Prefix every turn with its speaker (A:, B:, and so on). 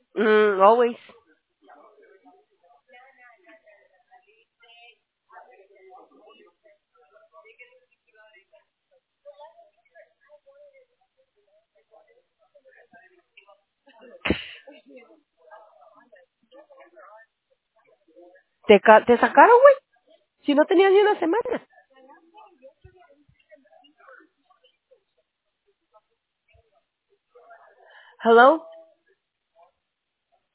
A: Always. ¿Te sacaron, güey? Si no tenías ni una semana. Hello?